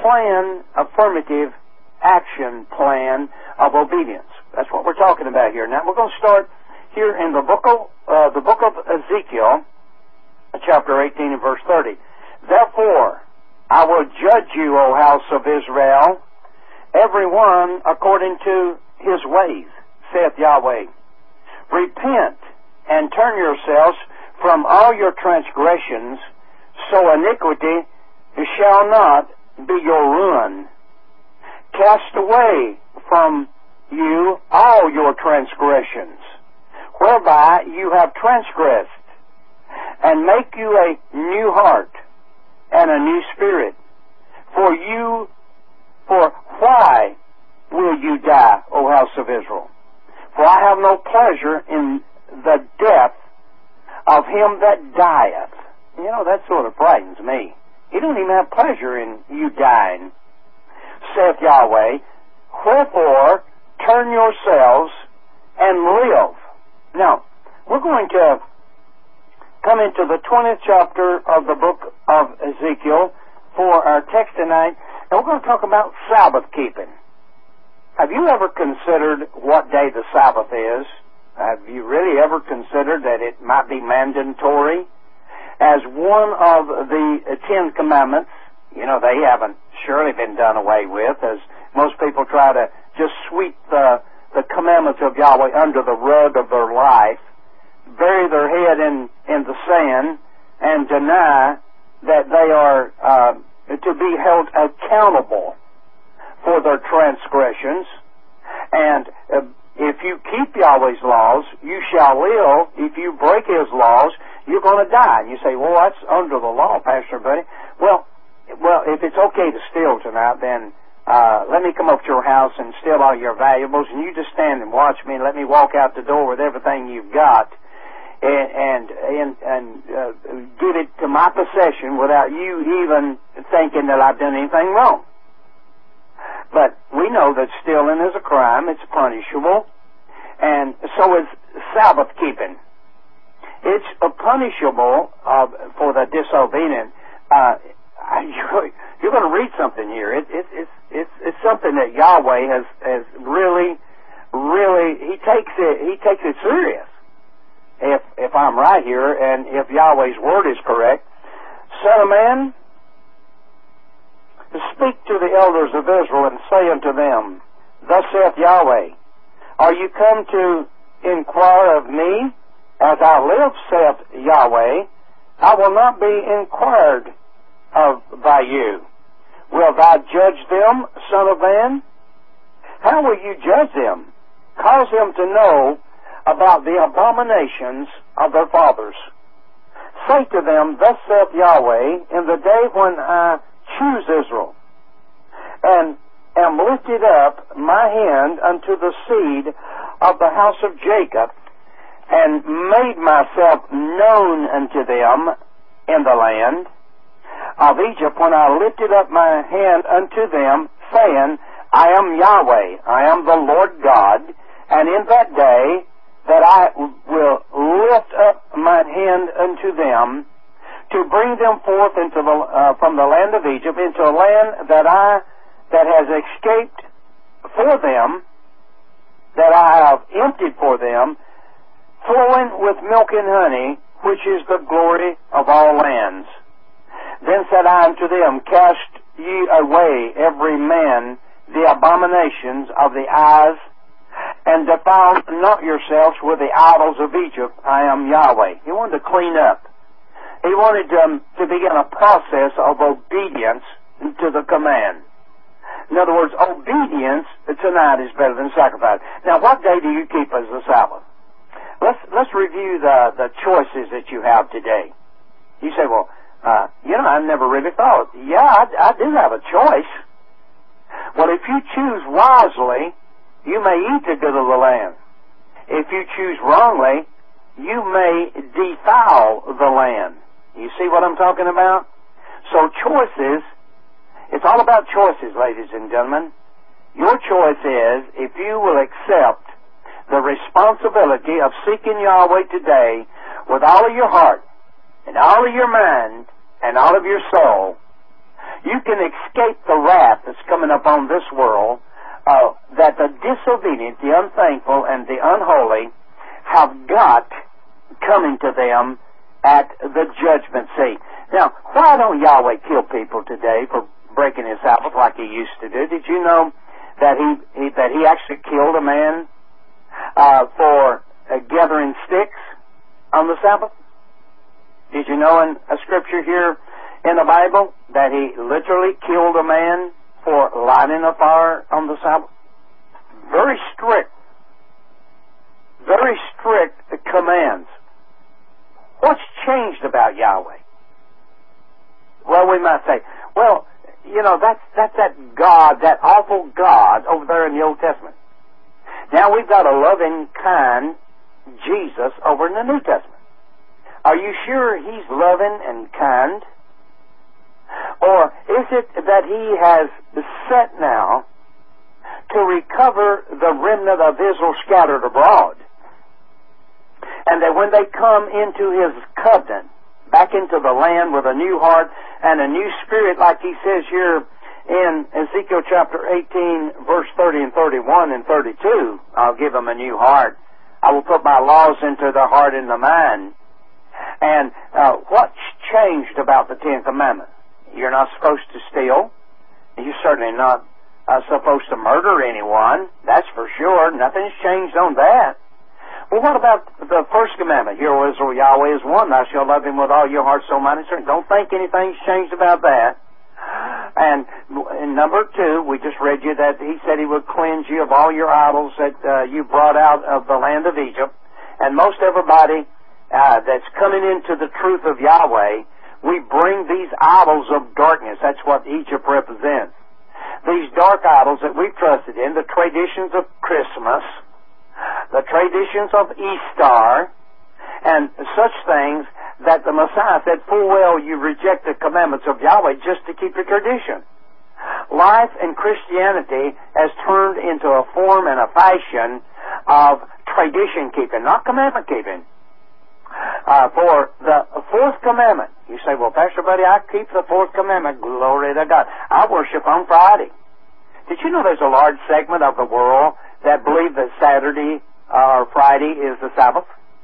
plan, affirmative action plan of obedience. That's what we're talking about here. Now we're going to start here in the book of Ezekiel, chapter 18 and verse 30. Therefore, I will judge you, O house of Israel, every one according to his ways, saith Yahweh. Repent and turn yourselves from all your transgressions, so iniquity shall not be your ruin. Cast away from you all your transgressions, whereby you have transgressed, and make you a new heart and a new spirit. For why will you die, O house of Israel? For I have no pleasure in the death of him that dieth. You know, that sort of frightens me. He don't even have pleasure in you dying, saith Yahweh. Wherefore, turn yourselves and live. Now, we're going to come into the 20th chapter of the book of Ezekiel for our text tonight, and we're going to talk about Sabbath keeping. Have you ever considered what day the Sabbath is? Have you really ever considered that it might be mandatory as one of the 10 commandments? You know, they haven't surely been done away with, as most people try to just sweep the commandments of Yahweh under the rug of their life, bury their head in the sand, and deny that they are to be held accountable for their transgressions. And if you keep Yahweh's laws, you shall live. If you break His laws, you're going to die. And you say, well, that's under the law, Pastor Buddy. Well, if it's okay to steal tonight, then let me come up to your house and steal all your valuables, and you just stand and watch me and let me walk out the door with everything you've got and give it to my possession without you even thinking that I've done anything wrong. But we know that stealing is a crime. It's punishable. And so is Sabbath keeping. It's punishable for the disobedient. You're going to read something here. It's something that Yahweh has really He takes it serious. If I'm right here, and if Yahweh's word is correct, Son of man, speak to the elders of Israel and say unto them, Thus saith Yahweh, Are you come to inquire of me? As I live, saith Yahweh, I will not be inquired of by you. Will thou judge them, son of man? How will you judge them? Cause them to know about the abominations of their fathers. Say to them, Thus saith Yahweh, in the day when I choose Israel, and am lifted up my hand unto the seed of the house of Jacob, and made myself known unto them in the land of Egypt, when I lifted up my hand unto them, saying, I am Yahweh, I am the Lord God, and in that day that I will lift up my hand unto them, to bring them forth into from the land of Egypt, into a land that has escaped for them, that I have emptied for them, flowing with milk and honey, which is the glory of all lands. Then said I unto them, Cast ye away every man the abominations of the eyes, and defile not yourselves with the idols of Egypt. I am Yahweh. He wanted to clean up. He wanted to begin a process of obedience to the command. In other words, obedience tonight is better than sacrifice. Now, what day do you keep as the Sabbath? Let's review the choices that you have today. You say, well, I never really thought. Yeah, I do have a choice. Well, if you choose wisely, you may eat the good of the land. If you choose wrongly, you may defile the land. You see what I'm talking about? So choices, it's all about choices, ladies and gentlemen. Your choice is, if you will accept the responsibility of seeking Yahweh today with all of your heart and all of your mind and all of your soul, You can escape the wrath that's coming upon this world, that the disobedient, the unthankful, and the unholy have got coming to them at the judgment seat. Now, why don't Yahweh kill people today for breaking his Sabbath like he used to do? Did you know that he actually killed a man for gathering sticks on the Sabbath? Did you know in a scripture here in the Bible that he literally killed a man for lighting a fire on the Sabbath? Very strict commands. What's changed about Yahweh? Well, we might say, well, you know, that's that God, that awful God over there in the Old Testament. Now we've got a loving, kind Jesus over in the New Testament. Are you sure he's loving and kind? Or is it that he has set now to recover the remnant of Israel scattered abroad? And that when they come into his covenant, back into the land with a new heart and a new spirit, like he says here in Ezekiel chapter 18, verse 30 and 31 and 32, I'll give them a new heart. I will put my laws into their heart and their mind. And what's changed about the Ten Commandments? You're not supposed to steal. You're certainly not supposed to murder anyone. That's for sure. Nothing's changed on that. Well, what about the first commandment? Hear, O Israel, Yahweh is one. Thou shalt love him with all your heart, soul, mind, and strength. Don't think anything's changed about that. And in number 2, we just read you that he said he would cleanse you of all your idols that you brought out of the land of Egypt. And most everybody that's coming into the truth of Yahweh, we bring these idols of darkness. That's what Egypt represents. These dark idols that we've trusted in, the traditions of Christmas, the traditions of Easter, and such things that the Messiah said full well you reject the commandments of Yahweh just to keep your tradition. Life in Christianity has turned into a form and a fashion of tradition keeping, not commandment keeping. For the fourth commandment, you say, well, Pastor Buddy, I keep the fourth commandment. Glory to God. I worship on Friday. Did you know there's a large segment of the world that believe that Saturday or Friday is the Sabbath?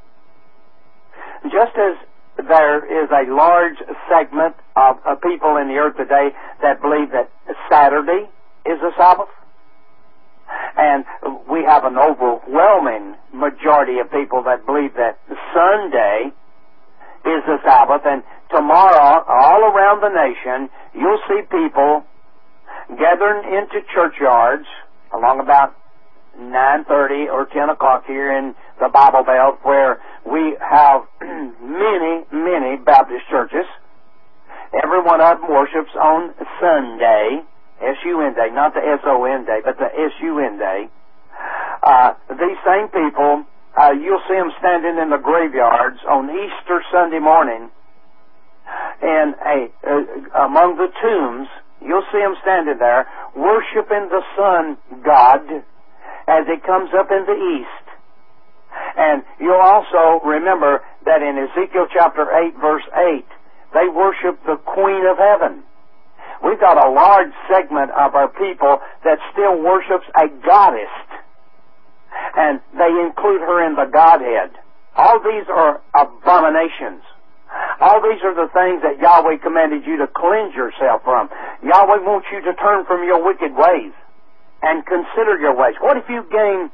Just as there is a large segment of people in the earth today that believe that Saturday is the Sabbath, and we have an overwhelming majority of people that believe that Sunday is the Sabbath, and tomorrow, all around the nation, you'll see people gathering into churchyards along about 9:30 or 10 o'clock here in the Bible Belt, where we have many Baptist churches. Every one of them worships on Sunday, S-U-N day, not the S-O-N day, but the S-U-N day. These same people, you'll see them standing in the graveyards on Easter Sunday morning, and among the tombs, you'll see them standing there worshiping the sun god as it comes up in the east. And you'll also remember that in Ezekiel chapter 8, verse 8, they worship the Queen of Heaven. We've got a large segment of our people that still worships a goddess, and they include her in the Godhead. All these are abominations. All these are the things that Yahweh commanded you to cleanse yourself from. Yahweh wants you to turn from your wicked ways and consider your ways. What if you gain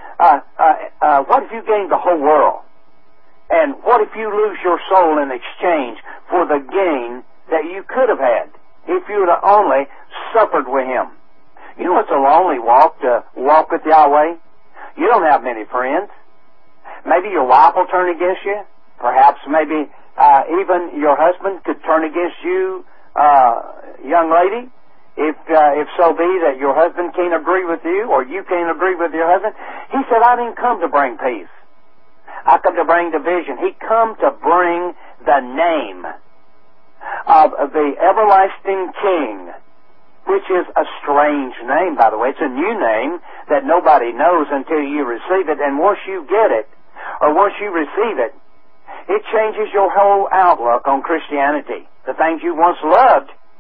the whole world? And what if you lose your soul in exchange for the gain that you could have had if you would have only suffered with Him? You know it's a lonely walk to walk with Yahweh. You don't have many friends. Maybe your wife will turn against you. Perhaps maybe even your husband could turn against you, young lady. If so be that your husband can't agree with you or you can't agree with your husband. He said, I didn't come to bring peace. I come to bring division. He come to bring the name of the everlasting King, which is a strange name, by the way. It's a new name that nobody knows until you receive it. And once you get it, or once you receive it, it changes your whole outlook on Christianity. The things you once loved,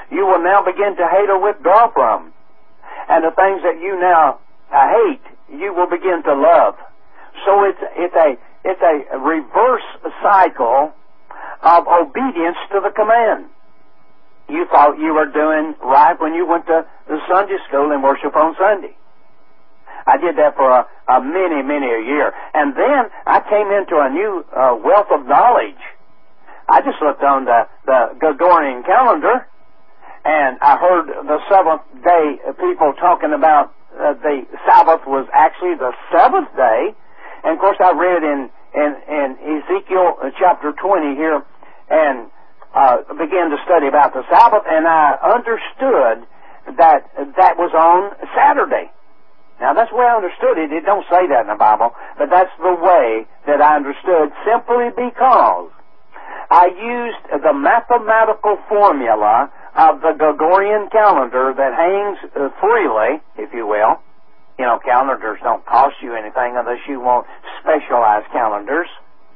you will now begin to hate or withdraw from. And the things that you now hate, you will begin to love. So it's a reverse cycle of obedience to the command. You thought you were doing right when you went to the Sunday school and worship on Sunday. I did that for many a year. And then I came into a new wealth of knowledge. I just looked on the Gregorian calendar, and I heard the seventh-day people talking about the Sabbath was actually the seventh day. And, of course, I read in Ezekiel chapter 20 here and began to study about the Sabbath, and I understood that was on Saturday. Now, that's the way I understood it. It don't say that in the Bible, but that's the way that I understood, simply because I used the mathematical formula of the Gregorian calendar that hangs freely, if you will. You know, calendars don't cost you anything unless you want specialized calendars.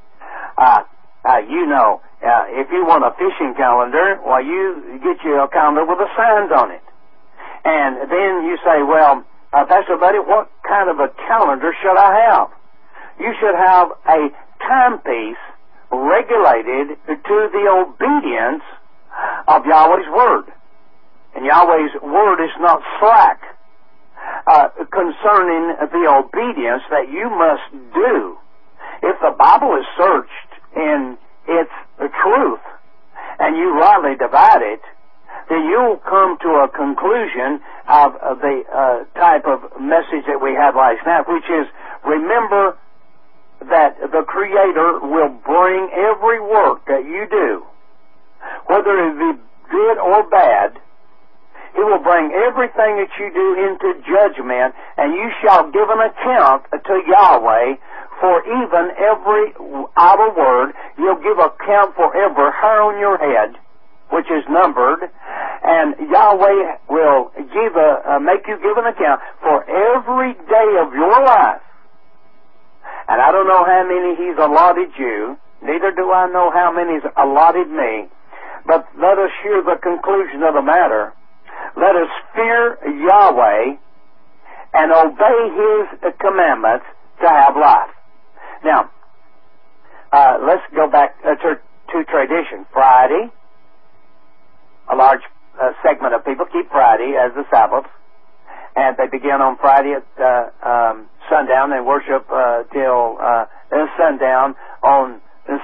If you want a fishing calendar, well, you get you a calendar with the signs on it. And then you say, well, Pastor Buddy, what kind of a calendar should I have? You should have a timepiece regulated to the obedience of Yahweh's Word. And Yahweh's Word is not slack concerning the obedience that you must do. If the Bible is searched in its truth and you rightly divide it, then you'll come to a conclusion of the type of message that we had last night, which is, remember that the Creator will bring every work that you do, whether it be good or bad. He will bring everything that you do into judgment, and you shall give an account to Yahweh for even every idle word. You'll give account for every hair on your head, which is numbered, and Yahweh will make you give an account for every day of your life. And I don't know how many He's allotted you, neither do I know how many He's allotted me, but let us hear the conclusion of the matter. Let us fear Yahweh and obey His commandments to have life. Now, let's go back to tradition. Friday, a large segment of people keep Friday as the Sabbath, and they begin on Friday at sundown and worship till sundown on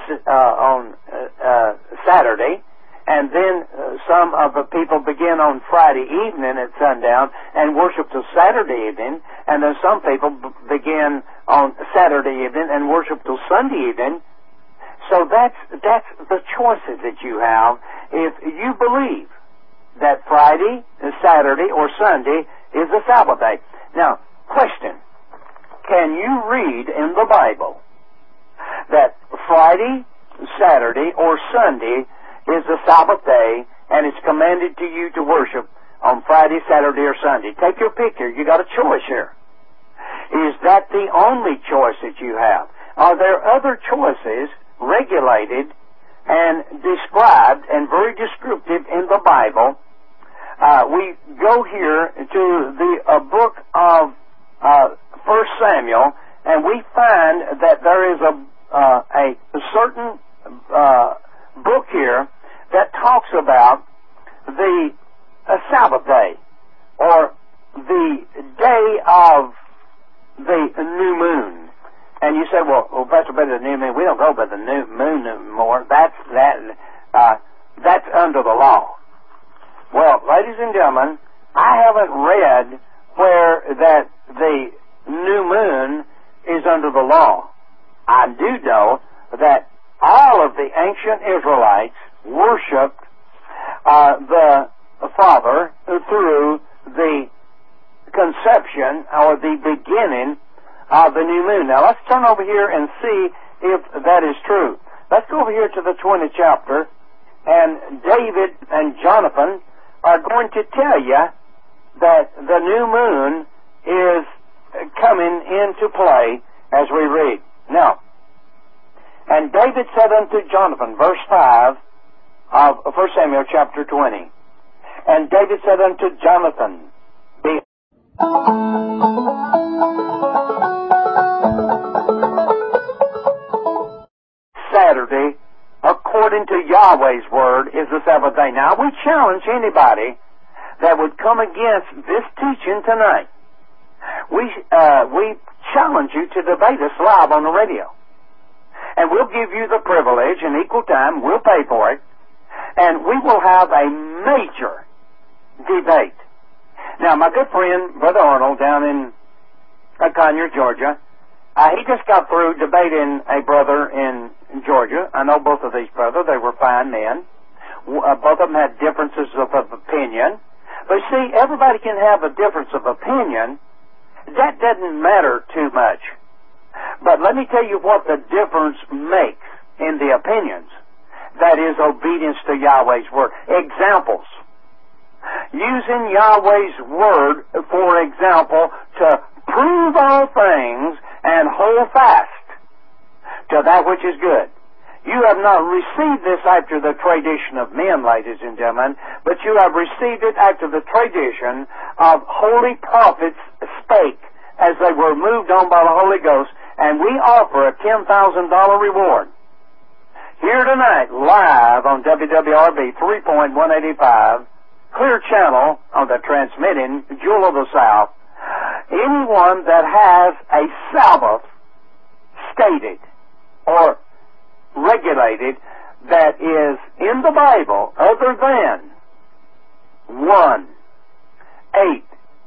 Saturday. And then some of the people begin on Friday evening at sundown and worship till Saturday evening. And then some people begin on Saturday evening and worship till Sunday evening. So that's the choices that you have if you believe that Friday, Saturday, or Sunday is the Sabbath day. Now, question. Can you read in the Bible that Friday, Saturday, or Sunday is the Sabbath day, and it's commanded to you to worship on Friday, Saturday, or Sunday? Take your pick here. You got a choice here. Is that the only choice that you have? Are there other choices regulated and described and very descriptive in the Bible? We go here to the book of 1 Samuel, and we find that there is a certain book here that talks about the Sabbath day, or the day of the new moon. And you say, well, Pastor, by the new moon, we don't go by the new moon anymore. That's under the law. Well, ladies and gentlemen, I haven't read where that the new moon is under the law. I do know that all of the ancient Israelites worshipped the Father through the conception or the beginning of the new moon. Now let's turn over here and see if that is true. Let's go over here to the 20th chapter, and David and Jonathan are going to tell you that the new moon is coming into play as we read. Now, and David said unto Jonathan, verse 5 of 1 Samuel chapter 20, And David said unto Jonathan, Saturday, according to Yahweh's word, is the Sabbath day. Now, we challenge anybody that would come against this teaching tonight. We challenge you to debate us live on the radio. And we'll give you the privilege in equal time. We'll pay for it. And we will have a major debate. Now, my good friend, Brother Arnold, down in Conyers, Georgia, he just got through debating a brother in Georgia. I know both of these brothers. They were fine men. Both of them had differences of opinion. But see, everybody can have a difference of opinion. That doesn't matter too much. But let me tell you what the difference makes in the opinions. That is obedience to Yahweh's word. Examples. Using Yahweh's word, for example, to prove all things and hold fast to that which is good. You have not received this after the tradition of men, ladies and gentlemen, but you have received it after the tradition of holy prophets spake as they were moved on by the Holy Ghost, and we offer a $10,000 reward. Here tonight, live on WWRB 3.185, clear channel on the transmitting Jewel of the South, anyone that has a Sabbath stated or regulated that is in the Bible other than 1, 8,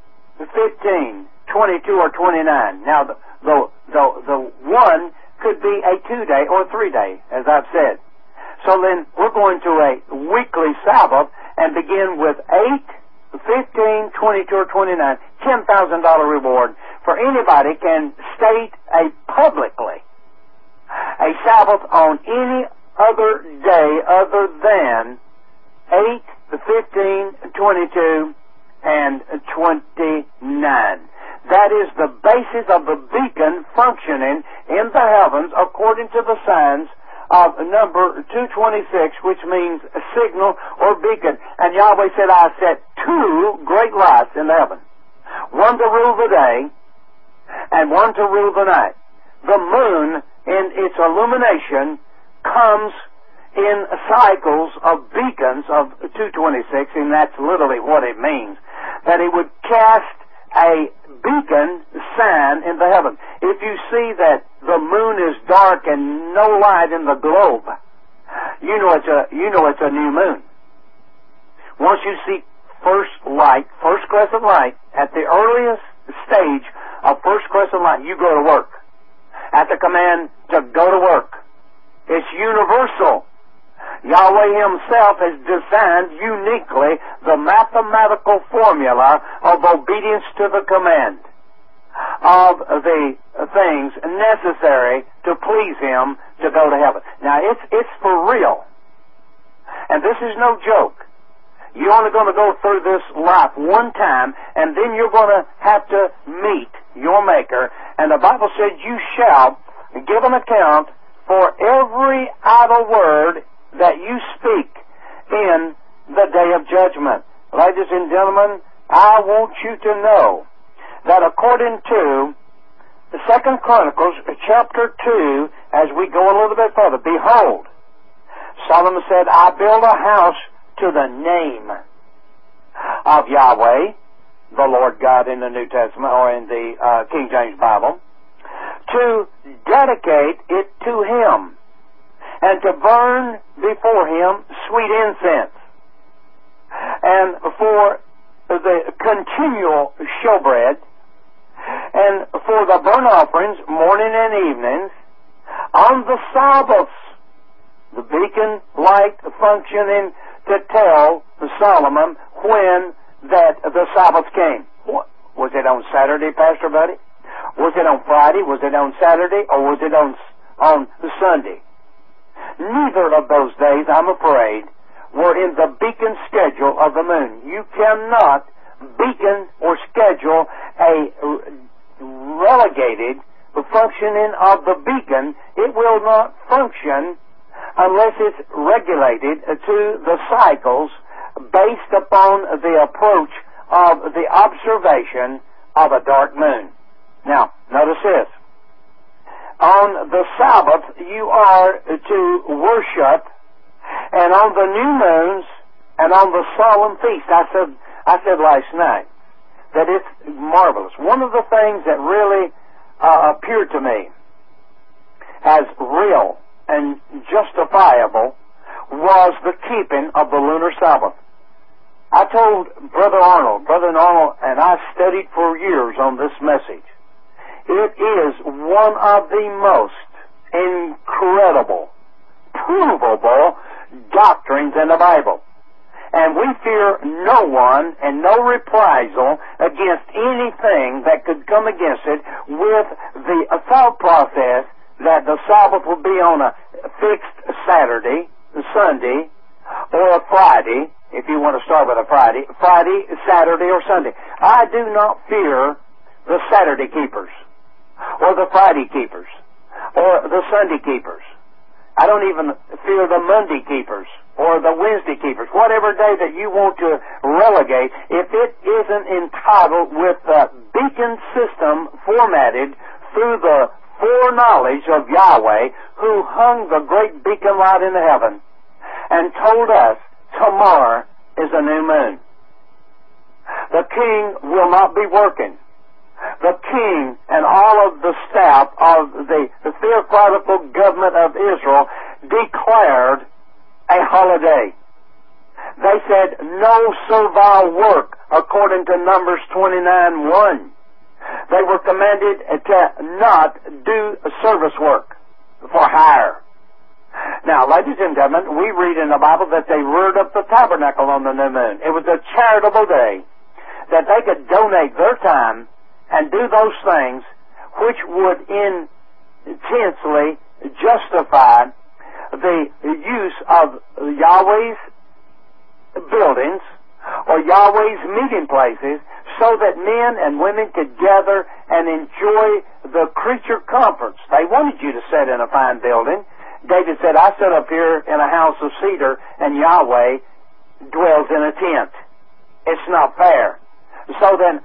15, 22, or 29. Now, the 1 could be a 2-day or 3-day, as I've said. So then we're going to a weekly Sabbath and begin with 8, 15, 22, or 29, $10,000 reward for anybody can state publicly a Sabbath on any other day other than 8, 15, 22, and 29. That is the basis of the beacon functioning in the heavens according to the signs of number 226, which means a signal or beacon. And Yahweh said, I set 2 great lights in the heaven. One to rule the day and one to rule the night. The moon in its illumination comes in cycles of beacons of 226, and that's literally what it means. That it would cast a beacon sign in the heaven. If you see that the moon is dark and no light in the globe, you know it's a new moon. Once you see first crescent light, at the earliest stage of first crescent light, you go to work. At the command to go to work. It's universal. Yahweh himself has designed uniquely the mathematical formula of obedience to the command of the things necessary to please him to go to heaven. Now, it's for real. And this is no joke. You're only going to go through this life one time, and then you're going to have to meet your Maker. And the Bible said, you shall give an account for every idle word that you speak in the day of judgment. Ladies and gentlemen, I want you to know that according to the 2 Chronicles chapter 2, as we go a little bit further, behold, Solomon said, I build a house to the name of Yahweh, the Lord God in the New Testament or in the King James Bible, to dedicate it to him and to burn before him sweet incense, and for the continual showbread, and for the burnt offerings morning and evenings, on the Sabbaths, the beacon light functioning to tell Solomon when that the Sabbath came. Was it on Saturday, Pastor Buddy? Was it on Friday? Was it on Saturday? Or was it on Sunday? Neither of those days, I'm afraid, were in the beacon schedule of the moon. You cannot beacon or schedule a relegated functioning of the beacon. It will not function unless it's regulated to the cycles based upon the approach of the observation of a dark moon. Now, notice this. On the Sabbath, you are to worship, and on the new moons and on the solemn feast. I said last night that it's marvelous. One of the things that really appeared to me as real and justifiable was the keeping of the lunar Sabbath. I told Brother Arnold and I studied for years on this message. It is one of the most incredible, provable doctrines in the Bible. And we fear no one and no reprisal against anything that could come against it with the thought process that the Sabbath will be on a fixed Saturday, Sunday, or a Friday, if you want to start with a Friday, Saturday, or Sunday. I do not fear the Saturday keepers, or the Friday keepers, or the Sunday keepers. I don't even fear the Monday keepers, or the Wednesday keepers. Whatever day that you want to relegate, if it isn't entitled with the beacon system formatted through the foreknowledge of Yahweh, who hung the great beacon light in the heaven and told us tomorrow is a new moon. The king will not be working. The king and all of the staff of the theocratical government of Israel declared a holiday. They said no servile work according to Numbers 29:1. They were commanded to not do service work for hire. Now, ladies and gentlemen, we read in the Bible that they reared up the tabernacle on the new moon. It was a charitable day that they could donate their time and do those things which would intensely justify the use of Yahweh's buildings or Yahweh's meeting places so that men and women could gather and enjoy the creature comforts. They wanted you to sit in a fine building. David said, I sit up here in a house of cedar and Yahweh dwells in a tent. It's not fair. So then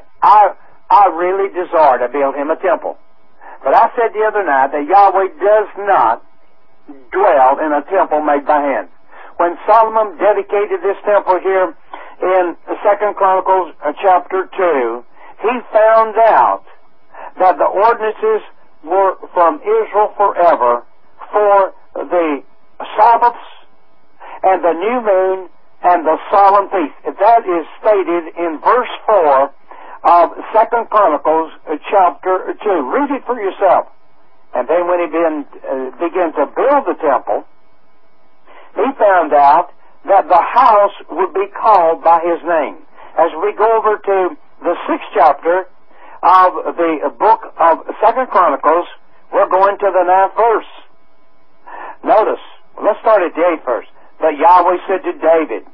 I really desire to build him a temple. But I said the other night that Yahweh does not dwell in a temple made by hand. When Solomon dedicated this temple here in 2 Chronicles chapter 2, he found out that the ordinances were from Israel forever for the Sabbaths and the new moon and the solemn feast. That is stated in verse 4 of 2 Chronicles chapter 2. Read it for yourself. And then when he began to build the temple, he found out that the house would be called by his name. As we go over to the 6th chapter of the book of 2 Chronicles, we're going to the 9th verse. Notice, let's start at the 8th verse. But Yahweh said to David,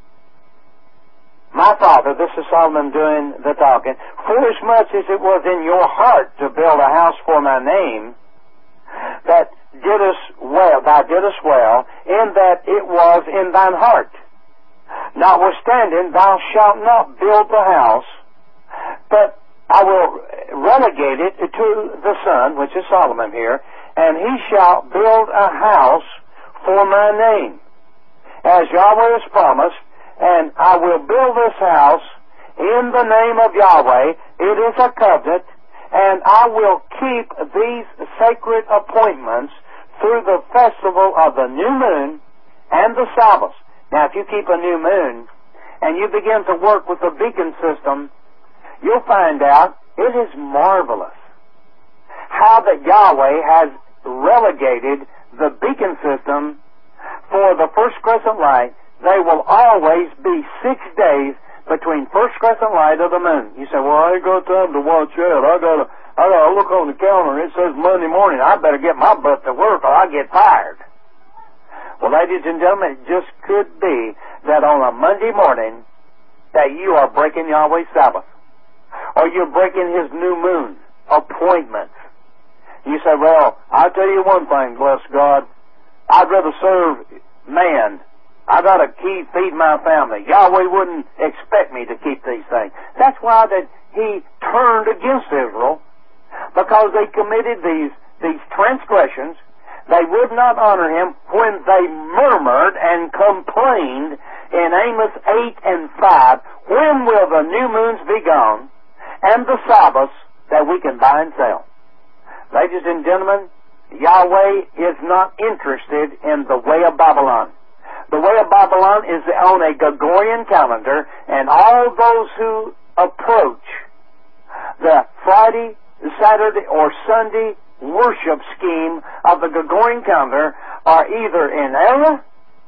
my father, this is Solomon doing the talking, forasmuch as it was in your heart to build a house for my name, that thou didst well, in that it was in thine heart. Notwithstanding, thou shalt not build the house, but I will relegate it to the son, which is Solomon here, and he shall build a house for my name, as Yahweh has promised, and I will build this house in the name of Yahweh. It is a covenant, and I will keep these sacred appointments through the festival of the new moon and the Sabbaths. Now, if you keep a new moon and you begin to work with the beacon system, you'll find out it is marvelous how that Yahweh has relegated the beacon system for the first crescent light. They will always be 6 days between first crescent light of the moon. You say, well, I ain't got time to watch that. I gotta look on the calendar. It says Monday morning. I better get my butt to work or I get fired. Well, ladies and gentlemen, it just could be that on a Monday morning that you are breaking Yahweh's Sabbath, or you're breaking his new moon appointments. You say, well, I'll tell you one thing, bless God. I'd rather serve man. I'd got to feed my family. Yahweh wouldn't expect me to keep these things. That's why that He turned against Israel, because they committed these transgressions. They would not honor Him when they murmured and complained in Amos 8 and 5, when will the new moons be gone and the Sabbaths that we can buy and sell? Ladies and gentlemen, Yahweh is not interested in the way of Babylon. The way of Babylon is on a Gregorian calendar, and all those who approach the Friday, Saturday, or Sunday worship scheme of the Gregorian calendar are either in error,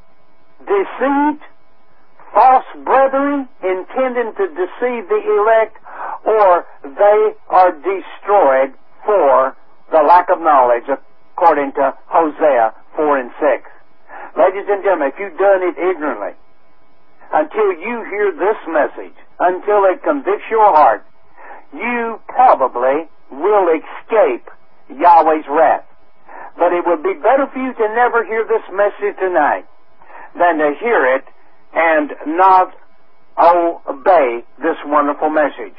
deceit, false brethren intending to deceive the elect, or they are destroyed for the lack of knowledge, according to Hosea 4 and 6. Ladies and gentlemen, if you've done it ignorantly, until you hear this message, until it convicts your heart, you probably will escape Yahweh's wrath. But it would be better for you to never hear this message tonight than to hear it and not obey this wonderful message.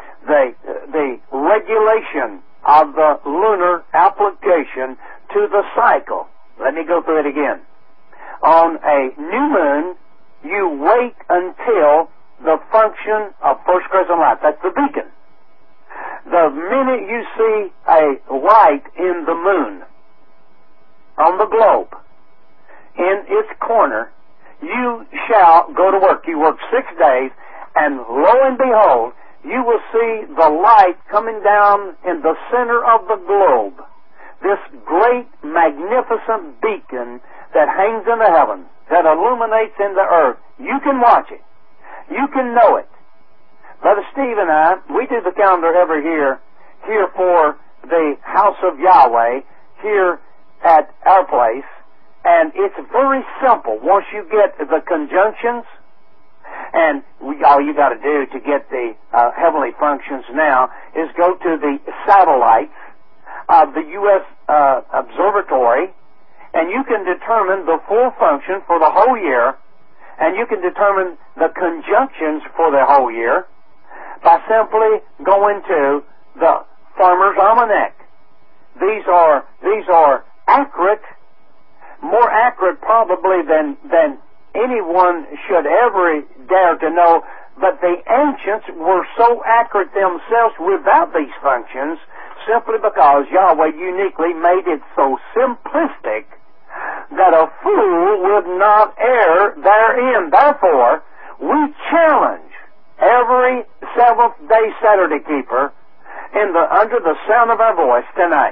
The regulation of the lunar application to the cycle. Let me go through it again. On a new moon, you wait until the function of first crescent light. That's the beacon. The minute you see a light in the moon, on the globe, in its corner, you shall go to work. You work 6 days, and lo and behold, you will see the light coming down in the center of the globe. This great, magnificent beacon that hangs in the heavens, that illuminates in the earth. You can watch it. You can know it. Brother Steve and I, we do the calendar every year here for the house of Yahweh here at our place, and it's very simple. Once you get the conjunctions, and all you got to do to get the heavenly functions now is go to the satellites of the U.S. Observatory, and you can determine the full function for the whole year, and you can determine the conjunctions for the whole year by simply going to the Farmer's Almanac. These are accurate, more accurate probably than anyone should ever dare to know, but the ancients were so accurate themselves without these functions simply because Yahweh uniquely made it so simplistic that a fool would not err therein. Therefore, we challenge every seventh-day Saturday keeper under the sound of our voice tonight.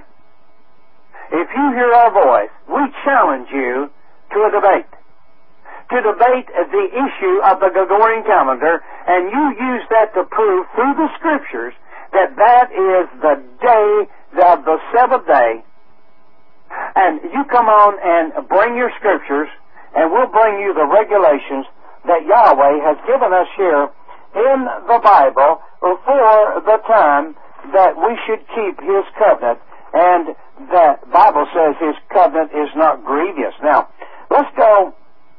If you hear our voice, we challenge you to a debate. To debate the issue of the Gregorian calendar, and you use that to prove through the Scriptures that that is the day of the seventh day. And you come on and bring your Scriptures, and we'll bring you the regulations that Yahweh has given us here in the Bible for the time that we should keep His covenant, and the Bible says His covenant is not grievous. Now, let's go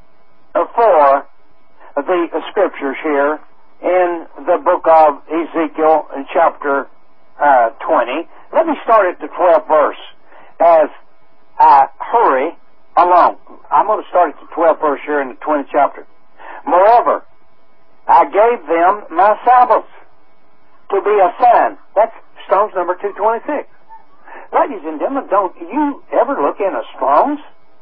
for the Scriptures here in the book of Ezekiel in chapter 20. Let me start at the 12th verse as I hurry along. I'm going to start at the 12th verse here in the 20th chapter. Moreover, I gave them my Sabbaths to be a sign. That's Strong's number 226. Ladies and gentlemen, don't you ever look in a Strong's?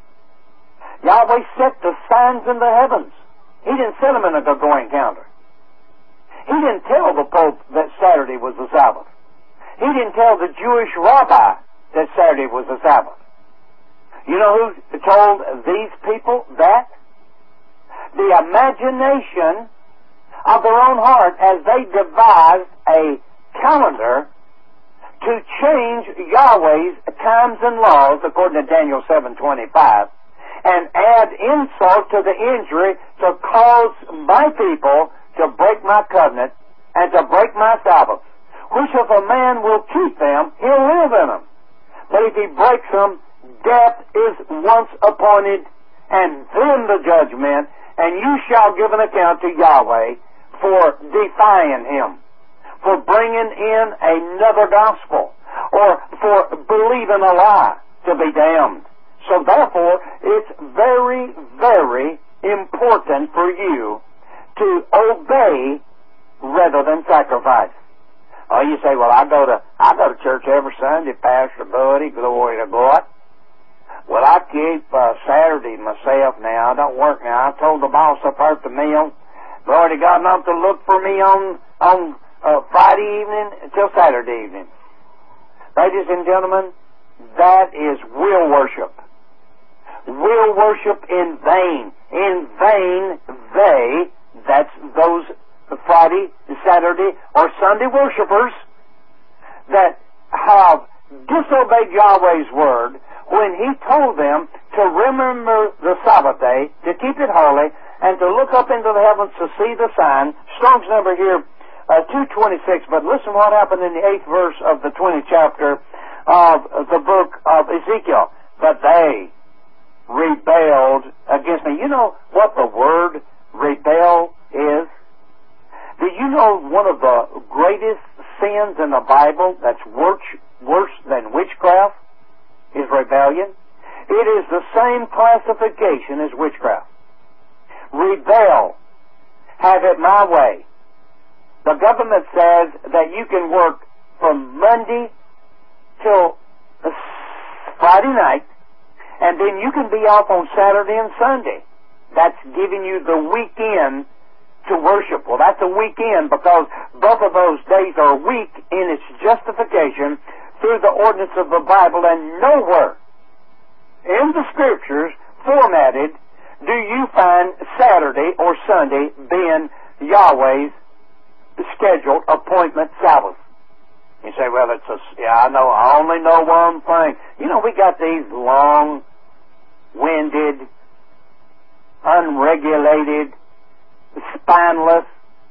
Yahweh set the signs in the heavens. He didn't set them in a Gregorian calendar. He didn't tell the Pope that Saturday was the Sabbath. He didn't tell the Jewish rabbi that Saturday was the Sabbath. You know who told these people that? The imagination of their own heart as they devised a calendar to change Yahweh's times and laws, according to Daniel 7:25, and add insult to the injury to cause my people to break my covenant and to break my Sabbaths. Which if a man will keep them, he'll live in them. But if he breaks them, death is once appointed, and then the judgment, and you shall give an account to Yahweh for defying Him, for bringing in another gospel, or for believing a lie to be damned. So therefore, it's very, very important for you to obey rather than sacrifice. Oh, you say, well, I go to church every Sunday, Pastor Buddy, glory to God. Well, I keep Saturday myself now. I don't work now. I told the boss up at the mill, Lord, He got enough to look for me on Friday evening until Saturday evening. Ladies and gentlemen, that is will worship. Will worship in vain. In vain that's those Friday, Saturday, or Sunday worshipers that have disobeyed Yahweh's word when He told them to remember the Sabbath day, to keep it holy, and to look up into the heavens to see the sign. Strong's number here, 226, but listen what happened in the 8th verse of the 20th chapter of the book of Ezekiel. But they rebelled against me. You know what the word rebel is? Do you know one of the greatest sins in the Bible that's worse than witchcraft is rebellion? It is the same classification as witchcraft. Rebel. Have it my way. The government says that you can work from Monday till Friday night, and then you can be off on Saturday and Sunday. That's giving you the weekend to worship. Well, that's a weekend because both of those days are weak in its justification through the ordinance of the Bible, and nowhere in the Scriptures formatted do you find Saturday or Sunday being Yahweh's scheduled appointment Sabbath. You say, well, I only know one thing. You know, we got these long-winded, unregulated, spineless,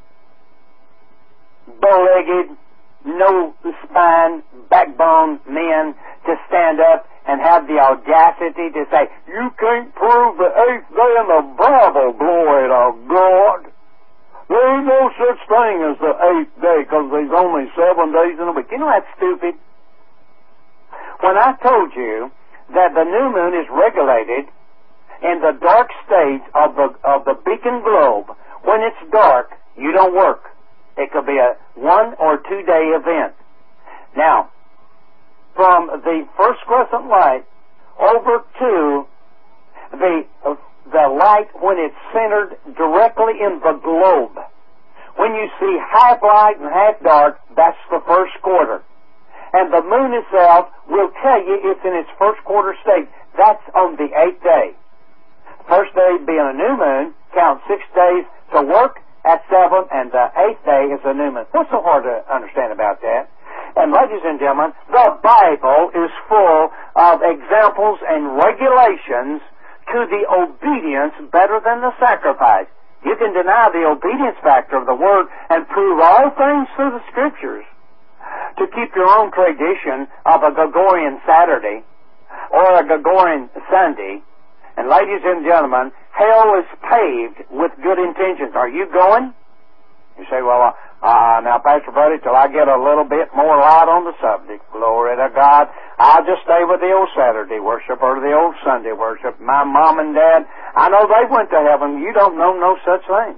bow-legged, no spine, backbone men to stand up and have the audacity to say, you can't prove the 8th day in the Bible, glory to God. There ain't no such thing as the 8th day because there's only 7 days in a week. You know that's stupid? When I told you that the new moon is regulated in the dark state of the beacon globe, when it's dark, you don't work. It could be a 1 or 2 day event. Now, from the first crescent light over to the light when it's centered directly in the globe. When you see half light and half dark, that's the first quarter. And the moon itself will tell you it's in its first quarter state. That's on the 8th day. First day being a new moon, count 6 days to work at 7, and the 8th day is a new moon. What's so hard to understand about that? And ladies and gentlemen, the Bible is full of examples and regulations to the obedience better than the sacrifice. You can deny the obedience factor of the Word and prove all things through the Scriptures to keep your own tradition of a Gregorian Saturday or a Gregorian Sunday. And ladies and gentlemen, hell is paved with good intentions. Are you going? You say, well, now, Pastor Buddy, till I get a little bit more light on the subject, glory to God, I'll just stay with the old Saturday worship or the old Sunday worship. My mom and dad, I know they went to heaven. You don't know no such thing.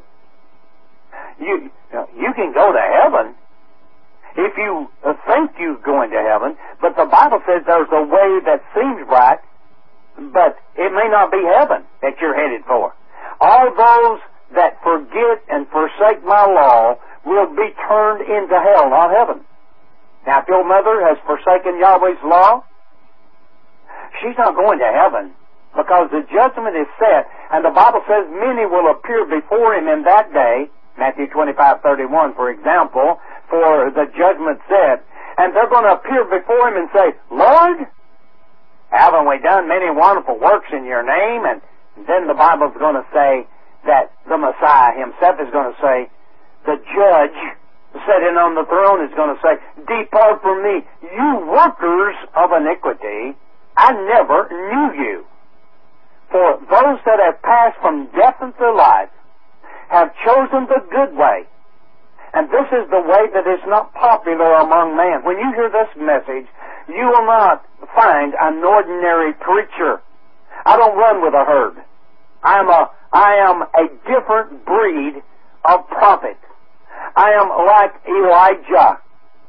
You can go to heaven if you think you're going to heaven, but the Bible says there's a way that seems right, but it may not be heaven that you're headed for. All those that forget and forsake my law will be turned into hell, not heaven. Now, if your mother has forsaken Yahweh's law, she's not going to heaven because the judgment is set, and the Bible says many will appear before Him in that day, Matthew 25:31, for example, for the judgment set, and they're going to appear before Him and say, Lord, haven't we done many wonderful works in Your name? And then the Bible's going to say that the Messiah Himself is going to say, the judge sitting on the throne is going to say, depart from me, you workers of iniquity, I never knew you. For those that have passed from death into life have chosen the good way. And this is the way that is not popular among man. When you hear this message, you will not find an ordinary preacher. I don't run with a herd. I am a different breed of prophet. I am like Elijah.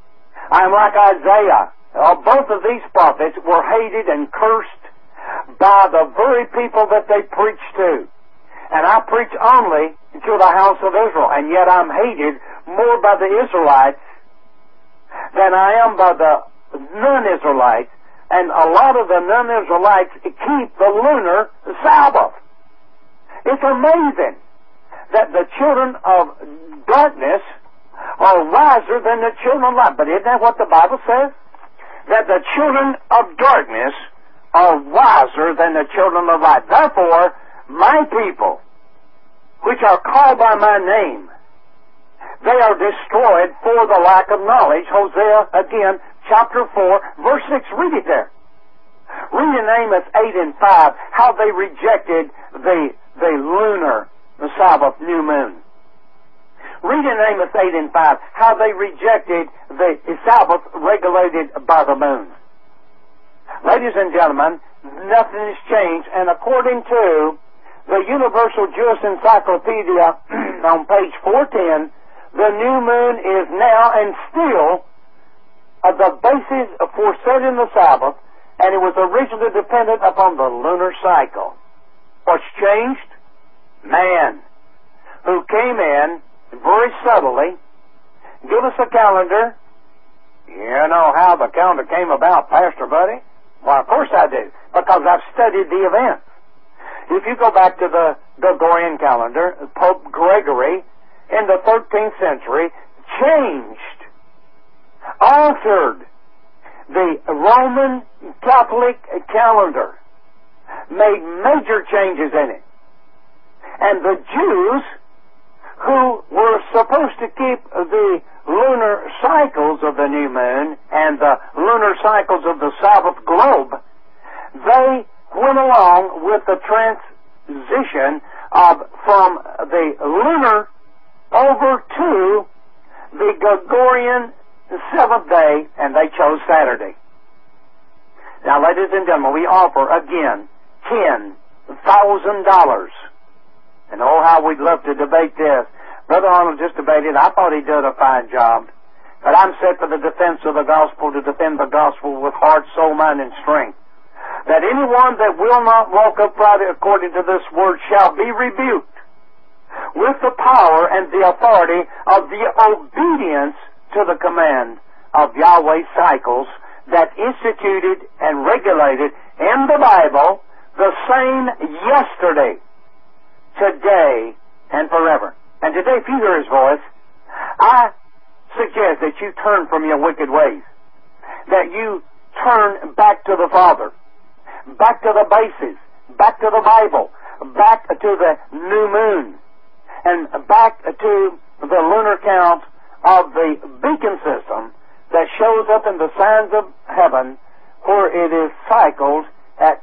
I am like Isaiah. Both of these prophets were hated and cursed by the very people that they preached to. And I preach only to the house of Israel, and yet I'm hated more by the Israelites than I am by the non-Israelites, and a lot of the non-Israelites keep the lunar Sabbath. It's amazing that the children of darkness are wiser than the children of light. But isn't that what the Bible says? That the children of darkness are wiser than the children of light. Therefore, my people, which are called by my name, they are destroyed for the lack of knowledge. Hosea, again, chapter 4, verse 6. Read it there. Read in Amos 8 and 5 how they rejected the lunar Sabbath, new moon. Read in Amos 8 and 5 how they rejected the Sabbath regulated by the moon. Ladies and gentlemen, nothing has changed, and according to the Universal Jewish Encyclopedia on page 410, the new moon is now and still the basis for setting the Sabbath, and it was originally dependent upon the lunar cycle. What's changed? Man, who came in very subtly, give us a calendar. You know how the calendar came about, Pastor Buddy? Well, of course I do, because I've studied the events. If you go back to the Gregorian calendar, Pope Gregory in the 13th century changed, altered the Roman Catholic calendar, made major changes in it. And the Jews, who were supposed to keep the lunar cycles of the new moon and the lunar cycles of the Sabbath globe, they went along with the transition from the lunar over to the Gregorian seventh day, and they chose Saturday. Now, ladies and gentlemen, we offer again $10,000. And oh, how we'd love to debate this. Brother Arnold just debated. I thought he did a fine job. But I'm set for the defense of the gospel, to defend the gospel with heart, soul, mind, and strength. That anyone that will not walk uprightly according to this word shall be rebuked with the power and the authority of the obedience to the command of Yahweh's cycles that instituted and regulated in the Bible the same yesterday, today, and forever. And today, if you hear His voice, I suggest that you turn from your wicked ways, that you turn back to the Father, back to the basis, back to the Bible, back to the new moon, and back to the lunar count of the beacon system that shows up in the signs of heaven, where it is cycled at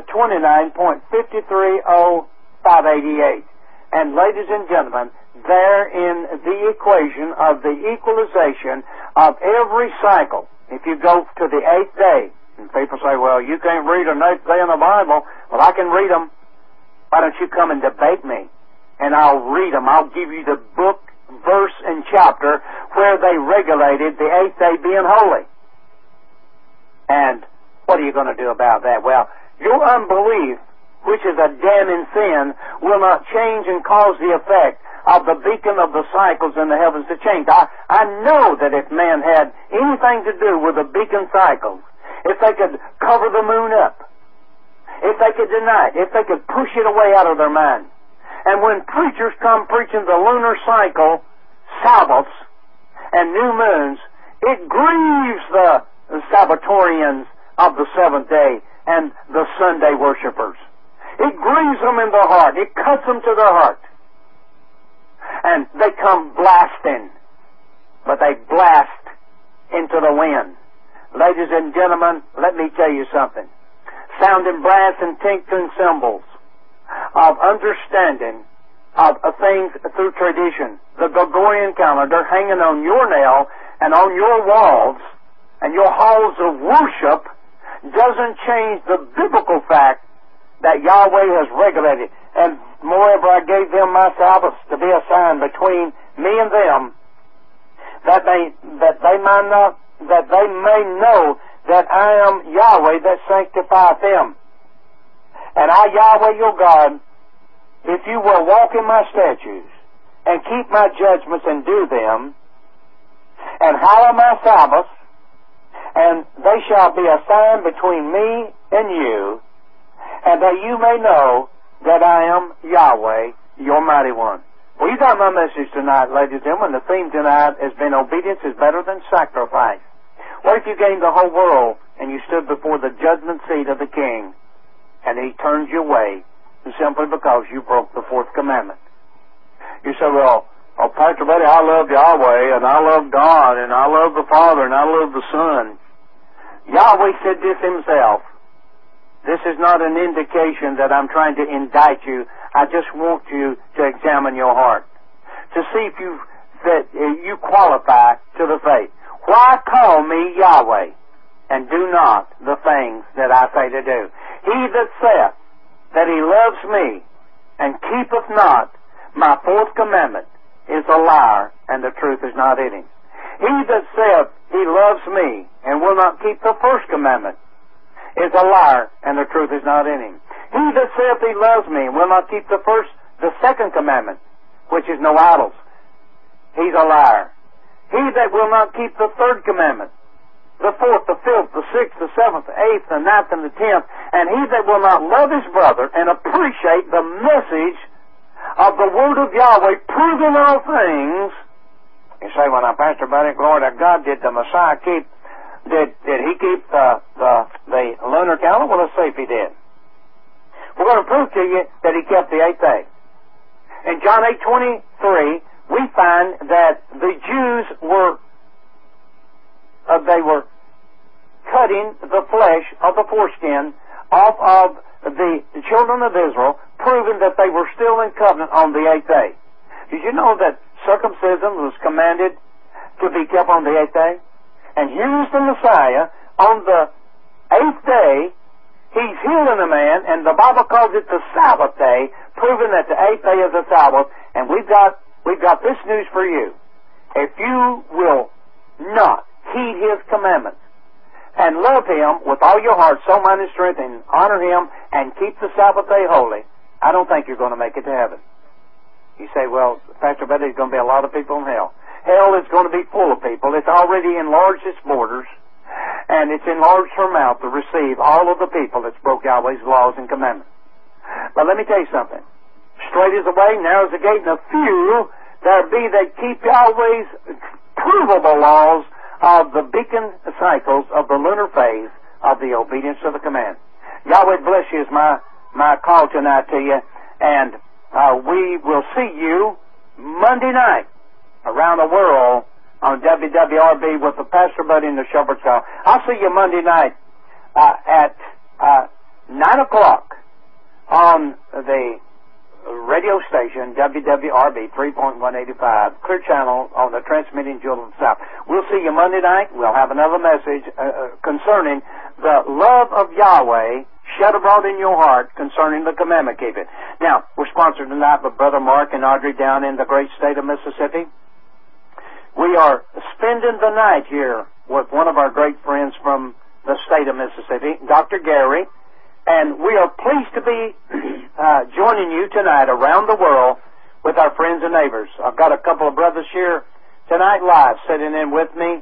29.530588. And ladies and gentlemen, there in the equation of the equalization of every cycle, if you go to the 8th day, and people say, well, you can't read an 8th day in the Bible. Well, I can read them. Why don't you come and debate me? And I'll read them. I'll give you the book, verse, and chapter where they regulated the 8th day being holy. And what are you going to do about that? Well, your unbelief, which is a damning sin, will not change and cause the effect of the beacon of the cycles in the heavens to change. I know that if man had anything to do with the beacon cycles, if they could cover the moon up, if they could deny it, if they could push it away out of their mind. And when preachers come preaching the lunar cycle, Sabbaths, and new moons, it grieves the Sabbatorians of the seventh day and the Sunday worshipers. It grieves them in their heart. It cuts them to their heart. And they come blasting, but they blast into the wind. Ladies and gentlemen, let me tell you something. Sounding brass and tinkling cymbals of understanding of things through tradition. The Gregorian calendar hanging on your nail and on your walls and your halls of worship doesn't change the biblical fact that Yahweh has regulated. And moreover, I gave them my Sabbaths to be a sign between me and them, that they may know that I am Yahweh that sanctifieth them. And I, Yahweh your God, if you will walk in my statutes and keep my judgments and do them, and hallow my Sabbaths, and they shall be a sign between me and you, and that you may know that I am Yahweh, your mighty one. Well, you got my message tonight, ladies and gentlemen. The theme tonight has been obedience is better than sacrifice. What if you gained the whole world and you stood before the judgment seat of the King, and He turned you away simply because you broke the fourth commandment? You say, well, Pastor Buddy, I love Yahweh, and I love God, and I love the Father, and I love the Son. Yahweh said this Himself. This is not an indication that I'm trying to indict you. I just want you to examine your heart to see if you qualify to the faith. Why call me Yahweh and do not the things that I say to do? He that saith that he loves me and keepeth not my fourth commandment is a liar, and the truth is not in him. He that saith he loves me and will not keep the first commandment is a liar, and the truth is not in him. He that saith he loves me and will not keep the second commandment, which is no idols, he's a liar. He that will not keep the third commandment, the fourth, the fifth, the sixth, the seventh, the eighth, the ninth, and the 10th, and he that will not love his brother and appreciate the message of the word of Yahweh, proving all things. You say, well, now, Pastor Buddy, glory to God, did the Messiah keep, did he keep the lunar calendar? Well, let's see if he did. We're going to prove to you that he kept the 8th day. In John 8:23, we find that the Jews were cutting the flesh of the foreskin off of the children of Israel, proving that they were still in covenant on the 8th day. Did you know that circumcision was commanded to be kept on the 8th day? And here's the Messiah on the 8th day. He's healing a man, and the Bible calls it the Sabbath day, proving that the 8th day is the Sabbath. And we've got this news for you. If you will not heed His commandments and love Him with all your heart, soul, mind, and strength, and honor Him and keep the Sabbath day holy, I don't think you're going to make it to heaven. You say, well, Pastor Buddy, there's going to be a lot of people in hell. Hell is going to be full of people. It's already enlarged its borders, and it's enlarged her mouth to receive all of the people that broke Yahweh's laws and commandments. But let me tell you something. Straight is the way, narrow is the gate, and a few there be that keep Yahweh's provable laws of the beacon cycles of the lunar phase of the obedience to the command. Yahweh bless you is my call tonight to you, and we will see you Monday night around the world on WWRB with the Pastor Buddy and the Shepherd's Call. I'll see you Monday night at 9 o'clock on the radio station WWRB 3.185, clear channel on the transmitting jewel of the South. We'll see you Monday night. We'll have another message concerning the love of Yahweh shed abroad in your heart concerning the commandment keeping. Now, we're sponsored tonight by Brother Mark and Audrey down in the great state of Mississippi. We are spending the night here with one of our great friends from the state of Mississippi, Dr. Gary, and we are pleased to be joining you tonight around the world with our friends and neighbors. I've got a couple of brothers here tonight live sitting in with me,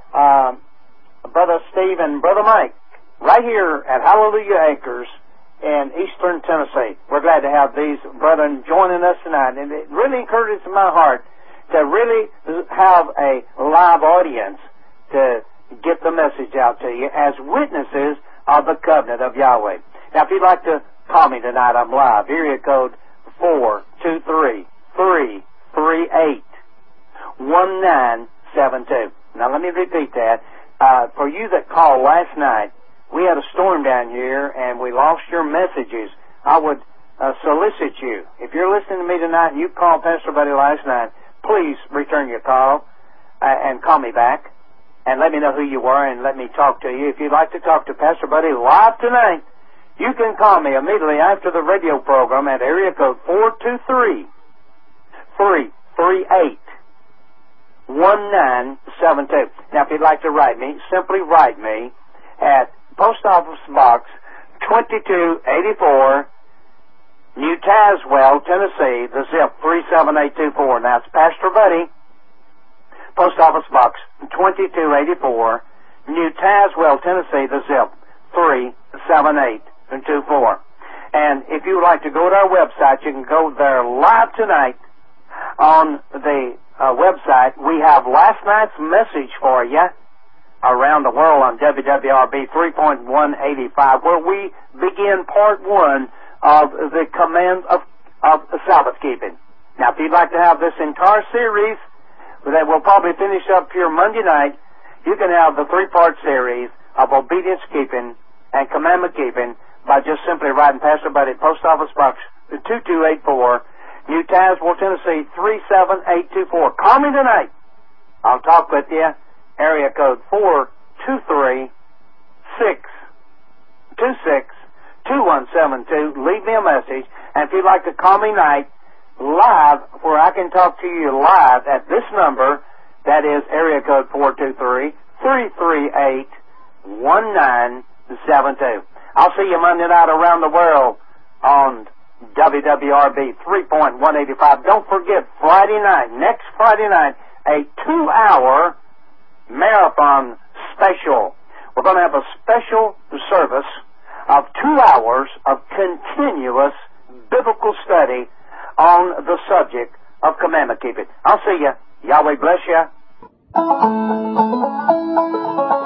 Brother Steve and Brother Mike, right here at Hallelujah Acres in eastern Tennessee. We're glad to have these brethren joining us tonight, and it really encourages my heart to really have a live audience to get the message out to you as witnesses of the covenant of Yahweh. Now, if you'd like to call me tonight, I'm live. Area code 423-338-1972. Now, let me repeat that. For you that called last night, we had a storm down here, and we lost your messages. I would solicit you. If you're listening to me tonight and you called Pastor Buddy last night, please return your call and call me back and let me know who you were and let me talk to you. If you'd like to talk to Pastor Buddy live tonight, you can call me immediately after the radio program at area code 423-338-1972. Now, if you'd like to write me, simply write me at Post Office Box 2284, New Tazewell, Tennessee, the zip 37824. Now, it's Pastor Buddy, Post Office Box 2284, New Tazewell, Tennessee, the zip 37824. And if you would like to go to our website, you can go there live tonight on the website. We have last night's message for you around the world on WWRB 3.185, where we begin part one of the command of Sabbath keeping. Now, if you'd like to have this entire series that will probably finish up here Monday night, you can have the three-part series of obedience keeping and commandment keeping by just simply writing Pastor Buddy, Post Office Box 2284, New Tazewell, Tennessee 37824. Call me tonight. I'll talk with you. Area code 423-626-2172. Leave me a message. And if you'd like to call me tonight live, where I can talk to you live at this number, that is area code 423-338-1972. I'll see you Monday night around the world on WWRB 3.185. Don't forget, Friday night, next Friday night, a 2-hour marathon special. We're going to have a special service of 2 hours of continuous biblical study on the subject of commandment keeping. I'll see you. Yahweh bless you.